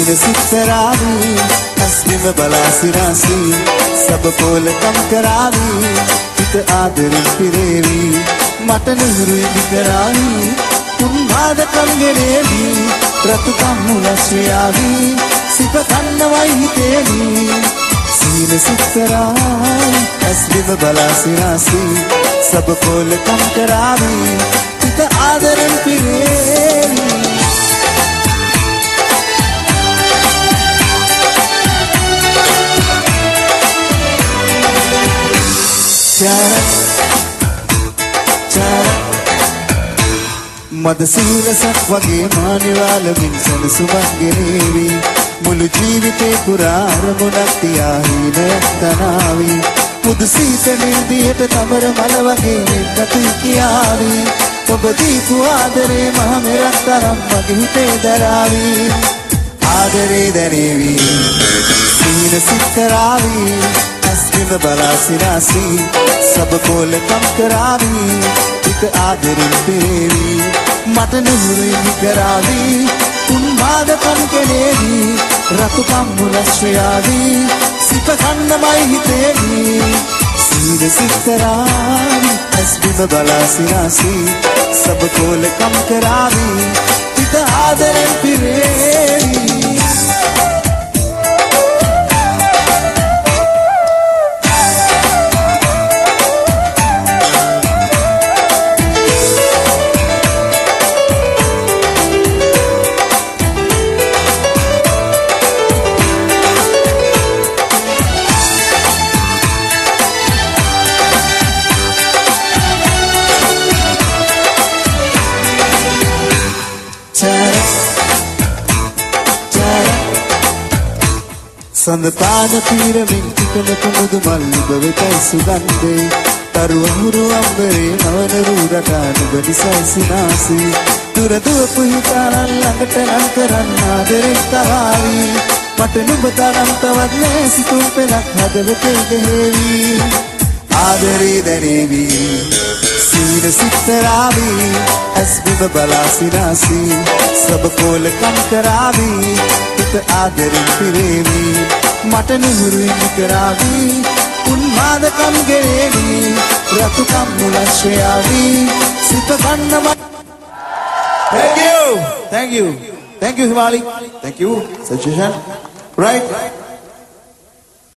scene सितरावी अस्मिम बलासिरासी सब पोल कम करावी हित आदरिන් පිරේවි මට නුරුයි විකරාවි උන්මාද කම්ගෙරේවි රතු කම්මුලස්වියාවි සිප කන්නවයි හිතේවි सीन सितरावी अस्मिम बलासिरासी सब पोल कम करावी हित आदरिන් පිරේවි मद सीलसක් වගේ මානිවාල මින්සන සුමක් ගෙනේවි මුළු ජීවිතේ පුරා අරමුණක් තියා හීනයක් තනාවි මුදු සීතලින් දියට තමර මල වගේ නෙන්නතු කියාවි ඔබ දීපු ආදරේ මහ මෙරක් තරම් මගේ හිතේ දරාවි ආදරේ දැනේවි सीन सितरावी अस्मिम बलासिरासी सब कोल कम करावी हित आदरिන් පිරේවි මට නුරුයි විකරාවි උන්මාද කම් කෙරේවි රතු කම්මුලස්වියාවි සිප කන්නමයි හිතේවි सीन सितरावी अस्मिम बलासिरासी सब कोल कम करावी हित आदरिන් පිරේවි සඳපාන පීරමින් තිකන කුමුදු මල්ලි බවෙතයි සුගන්ධේ තරුවහුරු අම්බරේ නවන රූරටාන බඩිසයි සිනාසී දුර දුවපු හිතාරන් ළඟට නම් කරන්න ආදරෙන් තවාවි මට නුඹ තරම් තවත් නෑ සිතුම් පෙළක් හදවතේ ගෙහෙවි ආදරේ දැනේවි सीन सितरावी अस्मिम बलासिरासी सब कोल कम करावी हित आदरिන් පිරේවි මට නුරුයි විකරාවි උන්මාද කම් ගෙරේවි රතු කම්මුලස්වියාවි සිත කන්නම Thank you Himali, thank you Sajjan, right